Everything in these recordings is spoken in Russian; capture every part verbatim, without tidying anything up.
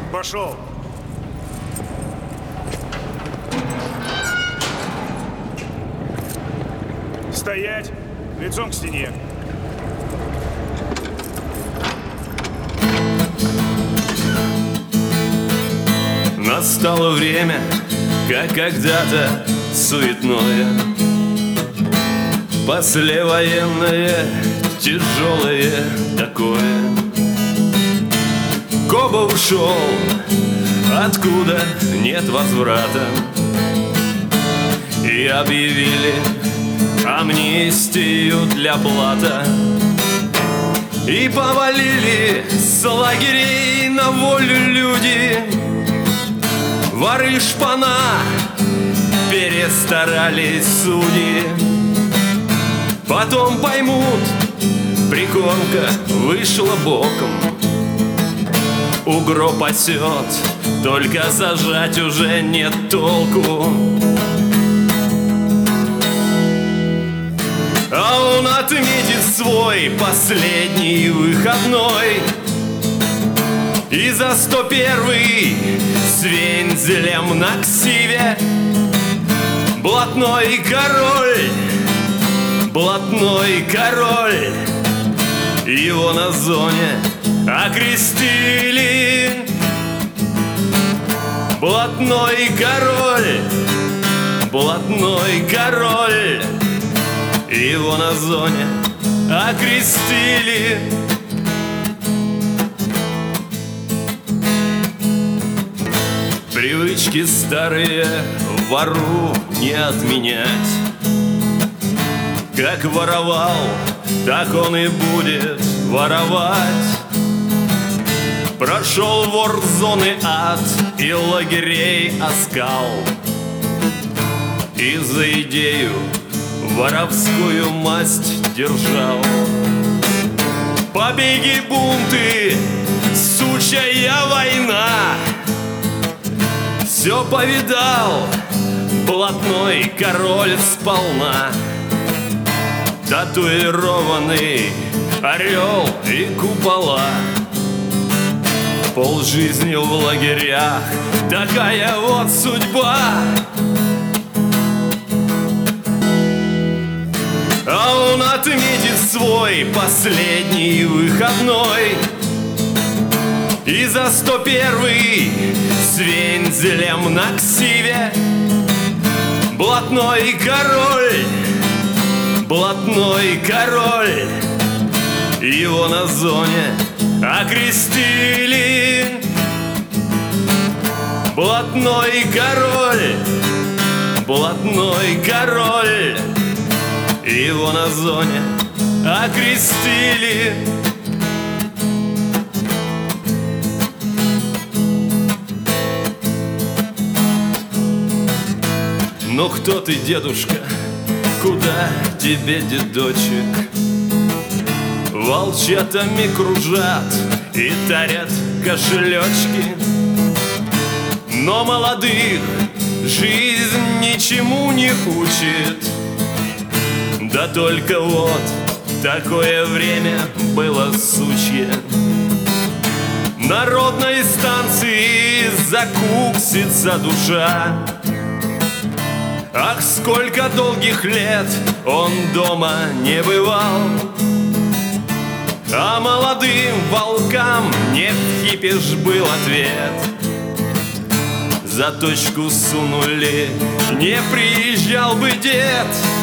Пошел. Стоять. Лицом к стене. Настало время, как когда-то суетное, послевоенное, тяжелое такое. Коба ушел, откуда нет возврата, и объявили амнистию для блата. И повалили с лагерей на волю люди. Воры и шпана, перестарались судьи. Потом поймут, прикормка вышла боком. Угро пасет, только зажать уже нет толку. А он отметит свой последний выходной, и за сто первый с вензелем на ксиве блатной король, блатной король. Его на зоне окрестили блатной король, блатной король. Его на зоне окрестили. Привычки старые вору не отменять. Как воровал, так он и будет воровать. Прошел вор зоны ад и лагерей оскал, и за идею воровскую масть держал. Побеги, бунты, сучья война, все повидал блатной король сполна. Татуированный орел и купола, полжизни в лагерях, такая вот судьба. А он отметит свой последний выходной, и за сто первый с вензелем на ксиве блатной король, блатной король. Его на зоне окрестили блатной король, блатной король. Его на зоне окрестили. Ну кто ты, дедушка, куда тебе, дедочек? Волчатами кружат и тарят кошелечки, но молодых жизнь ничему не учит. Да только вот такое время было сучье. Народной станции закуксится душа. Ах, сколько долгих лет он дома не бывал, а молодым волкам не в кипиш был ответ. За точку сунули, не приезжал бы дед.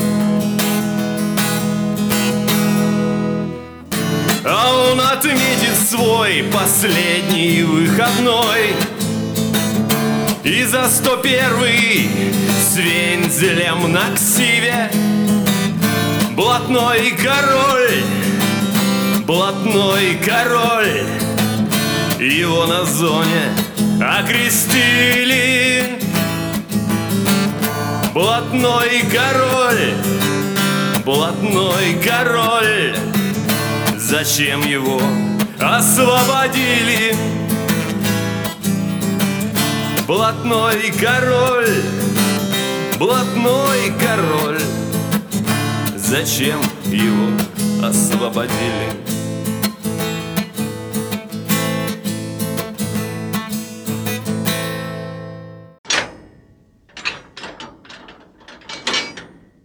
А он отметит свой последний выходной, и за сто первый с вензелем на ксиве блатной король, блатной король. Его на зоне окрестили блатной король, блатной король. Зачем его освободили? Блатной король, блатной король. Зачем его освободили?